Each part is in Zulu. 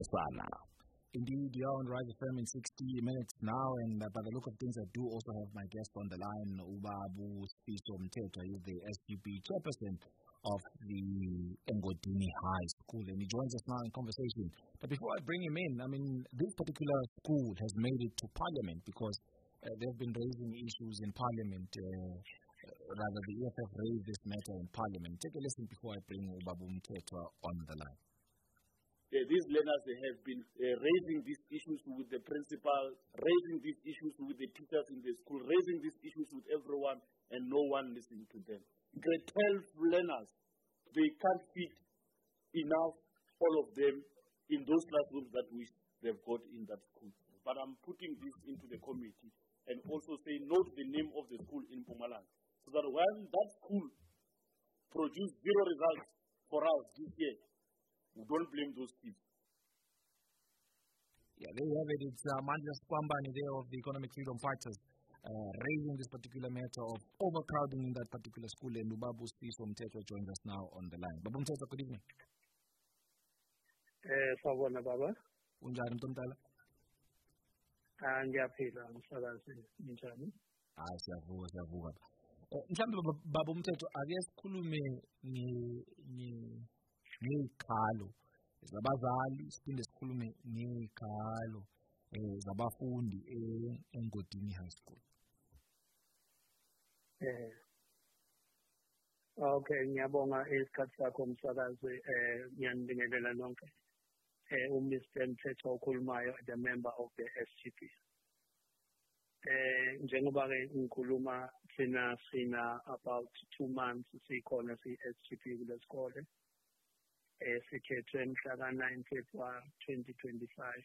Sana. Indeed, you're on Rise FM in 60 minutes now, and by the look of things, I do also have my guest on the line, Ubabu Sifiso Mthethwa. He's the SGB chairperson of the Engodini High School, and he joins us now in conversation. But before I bring him in, I mean, this particular school has made it to Parliament because they've been raising issues in Parliament. Rather, the EFF raised this matter in Parliament. Take a listen before I bring Ubabu Mthethwa on the line. These learners, they have been raising these issues with the principal, raising these issues with the teachers in the school, raising these issues with everyone, and no one listening to them. Grade 12 learners, they can't fit enough, all of them, in those classrooms that they've got in that school. But I'm putting this into the committee and also say note the name of the school in Mpumalanga, so that when that school produced 0 results for us this year, we don't blame those kids. Yeah, there you have it. It's Mandla Skwambani there of the Economic Freedom Fighters raising this particular matter of overcrowding in that particular school, and Ubabu Sifiso Mthethwa joins us now on the line. Babu Mthethwa, good evening. Sawubona baba. Unjani Mtomtala? Ngiyaphila msakazi, njani? Siyavuka. Mhlawumbe Babu Mthethwa, ake sikhulume ngezikhalo zabazali, siphinde sikhulume ngezikhalo zabafundi eNgodini High School. Okay, ngiyabonga isikhathi sakho msakazi, ngiyanibingelela nonke. Mr. Mthethwa okhulumayo, the member of the SGB. Njengoba ke ngikhuluma sina about 2 months sikhona si-SGB kule sikole. Sikhethwe mhla ka-9 February 2025.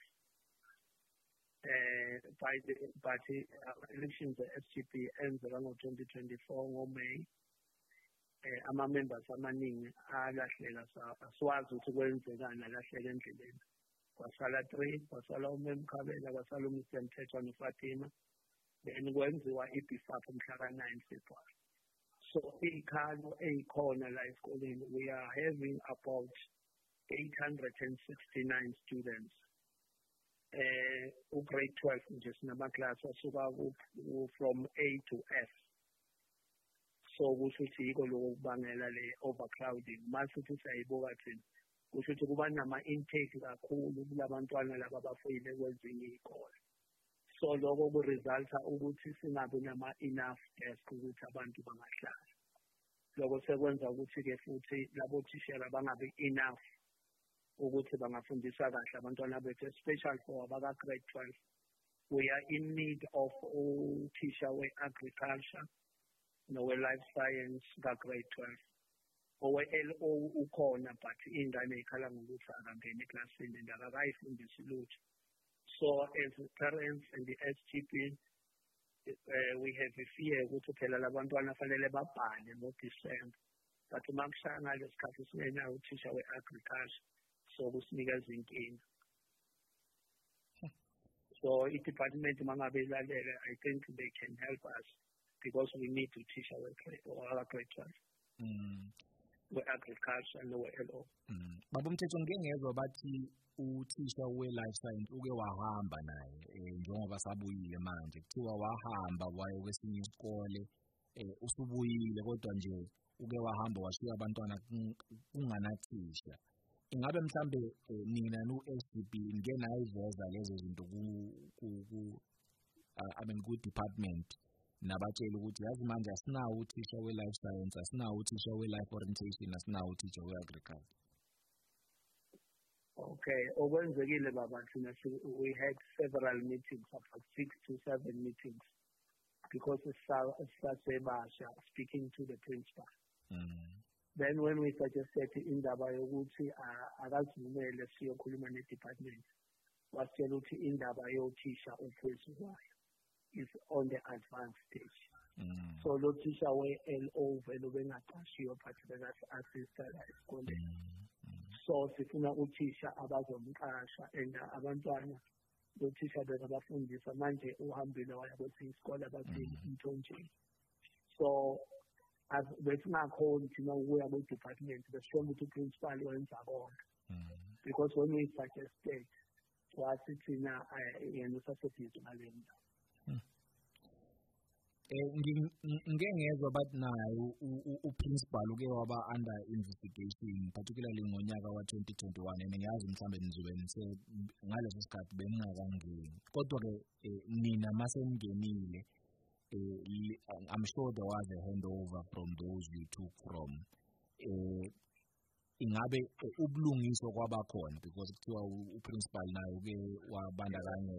But elections e-SGB enzeka ngo-2024 ngoMay. Ama-members amaningi alahleka, asiwazi ukuthi kwenzekani, alahleka endleleni. Kwasala 3, kwasala uMem Khabela, kwasala uMr. Mthethwa noFatima. Then kwenziwa i-BFAP mhla ka-9 February. So izikhalo ezikhona la esikoleni, we are having about 869 students. Grade 12 nje sinamaklasi asuka from A to F. So kusho ukuthi yiko lokho kubangela le overcrowding. Masithi siyayibuka thina, kusho ukuthi kuba nama-intake kakhulu kulabantwana laba abafuyile kwezinye izikole. So lokho kuresulta ukuthi singabi nama-enough desk ukuthi abantu bangahlala. Lokho sekwenza ukuthi-ke futhi labo thishela bangabi enough ukuthi bangafundisa kahle abantwana bethu, especially for abaka-grade 12. We are in need of teacher we-agriculture nowe-life science ka-grade 12. Owe-LO ukhona, but ingane ikhala ngokuthi akangeni eklasini and akakayifundisi lutho. So as parents and the SGB, we have a fear ukuthi phela labantwana fanele babhale ngo-December. But makushaya ngale sikhathi singenayo uthisha we-agriculture, so kusinikeza inkinga. So i-department mangabe ilalele, I think they can help us because we need to teach our grade 12. We-agriculture nowe-LO. Babu Mthethwa, ngeke ngezwa bathi uthisha we-life science uke wahamba naye njengoba sabuyile manje, kuthiwa wahamba waye kwesinye isikole, usubuyile kodwa nje uke wahamba washiya abantwana kunganathisha. Ingabe mhlambe nina no-SGB ngeke nayiveza lezo zinto ku-department nabatshela ukuthi yazi manje asinawo uthisha we-life science, asinawo uthisha we-life orientation, asinawo uthisha we-agriculture? Okay, okwenzekile baba thina we had several meetings, about 6 to 7 meetings, because sasebasha speaking to the principal. Then when we suggested indaba yokuthi akazivumele siyokhuluma ne-department, wasitshela ukuthi indaba yothisha ophezulu is on the advanced stage. So lo thisha we-LO vele bengaqashiwe but bengasi-assista la esikoleni. So sifuna uthisha abazomqasha and abantwana lo thisha bekabafundisa manje uhambile waya kwesinye isikole abathini Mthonjeni. So besingakhoni thina ukuya kwi-department besishona ukuthi uprincipal wenza kona. because when we suggested wathi thina yena usasebhizi ngale ndawo. Ngengezwe bathi nayo uprincipal uke waba under investigation particularly ngonyaka wa 2021 and ngiyazi mhlambe nizobe nise ngaleso sikhathi bengingakangeni kodwa ke nina masengenile I'm sure there was a handover from those you took from ingabe ubulungiswa kwabakhona because kuthiwa uprincipal naye uke wabandakanya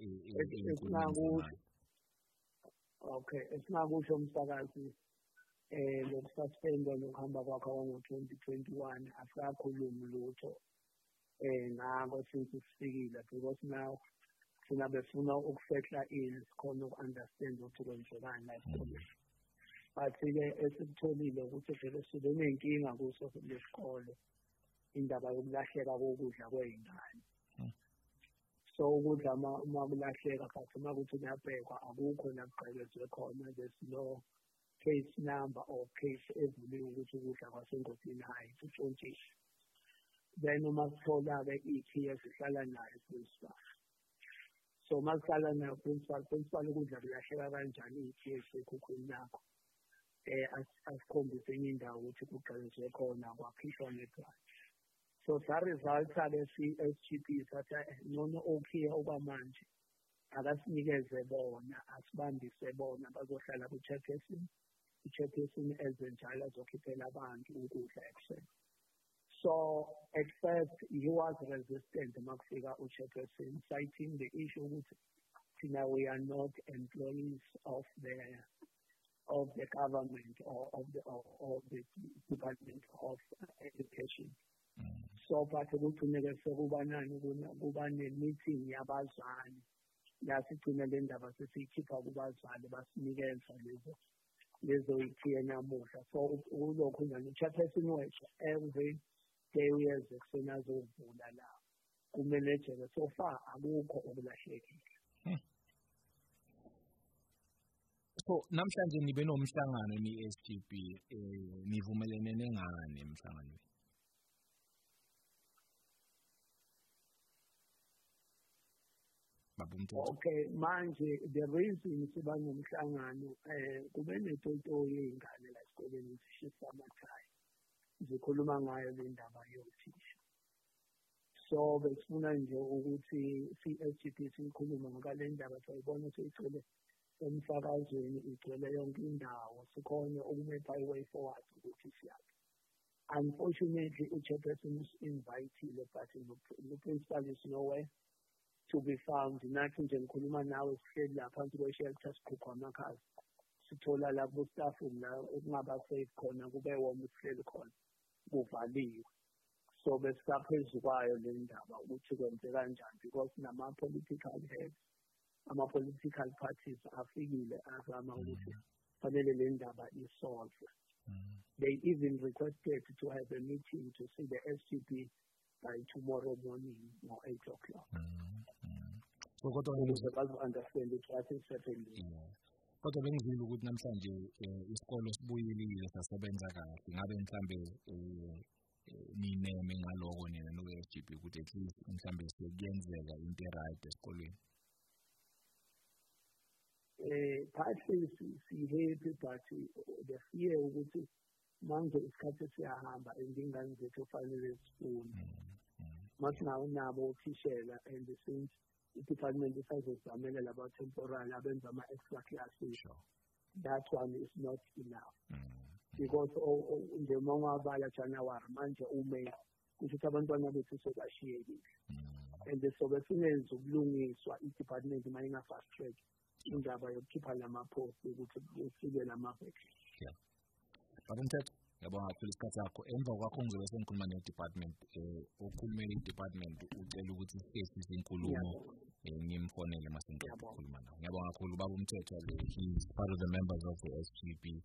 Okay, esingakusho umsakazi lokususpendwa nokuhamba kwakhe ngo-2021 asikakhulumi lutho ngako since sifikile because now sina befuna ukufehla sikhona uku-understand ukuthi kwenzekani la esikoleni. But-ke esikutholile ukuthi vele sibe nenkinga kuso lesikole indaba yokulahleka kokudla kwey'ngane. So ukudla uma kulahleka but uma kuthi kuyabhekwa akukho la kugqekezwe khona, there's no case number or case evuliwe ukuthi ukudla kwasengodini hayi kutshontshile. Then uma sithola-ke i-EPS ihlala nayo principal. So uma sihlala nayo principal ukudla kulahleka kanjani i-EPS ekhukhwini lakho asikhombise enye indawo ukuthi kugqekezwe khona kwakhishwa negranti. So that result-ke si-SGB sathi ncono okhiya okwamanje akasinikeze bona asibambise bona bazohlala ku-chairperson, i-chairperson ezenjalo azokhiphela abantu ukudla ekuseni. So at first he was resistant makufika u-chairperson citing the issue ukuthi thina we are not employees of the government or of the Department of Education. So but ukugcineke sekuba ne-meeting yabazali la sigcina le ndaba sesiyikhipha kubazali basinikeza lezo itiye namuhla. So ulokhu njani u-chairperson wethu every day uyeze ekuseni azovula la kumanejele so far akukho okulahlekile. So namhlanje nibe nomhlangano ni-SGB nivumelene ngani emhlanganweni? Okay, manje the reason siba nomhlangano kube netoto yey'ngane la esikoleni zishisa amakhaya zikhuluma ngayo le ndaba yothisha. So besifuna nje ukuthi si-SGB sikhulume ngale ndaba sayibona seyigcwele emsakazweni igcwele yonke indawo sikhona ukumepha i-way forward ukuthi siyaphi. Unfortunately u-chairperson is-invitile but the principal is nowhere to be found. Nathi nje ngikhuluma nawe sihleli la phansi kwe-shelter sikhupha amakhazi sithola lapho staff la okungaba safe khona kube wona usihleli khona kuvaliwe. So besaphezu kwayo le ndaba ukuthi kwenze kanjani because nama-political heads ama-political parties afikile azama ukuthi fanele le ndaba isolve. They even requested to have a meeting to see the SGB by tomorrow morning or 8 o'clock. So kodwa understand it what is happening. Kodwa bengizile ukuthi namhlanje isikolo sibuyilile sasebenza kahle ngabe mhlambe nineme ngaloko nina no-SGB ukuthi at least mhlambe sekuyenzeka into right esikolweni. Partly si-happy but the fear ukuthi manje isikhathi siyahamba and ingane zethu fanele zifunde. Masinabo othishela and since i-department isazozamela laba temporary abenza ama-extra classes, that one is not enough. Because nje uma ungabala January manje uMay kusho abantwana bethu sebashiyekile. And sobe sinenza ukulungiswa i-department uma inga-fast track indaba yokukhipha lama-post ukuthi kusike lama-vacancy. Babamthetho ngiyabonga kakhulu isikhathi sakho. Emva kwakho ngizobe sengikhuluma ne-department okhulumela i-department ucela ukuthi sisese inkulumo ngimfonele mase ngiqeda ukukhuluma nawe. Ngiyabonga kakhulu Babamthetho he is part of the members of the SGB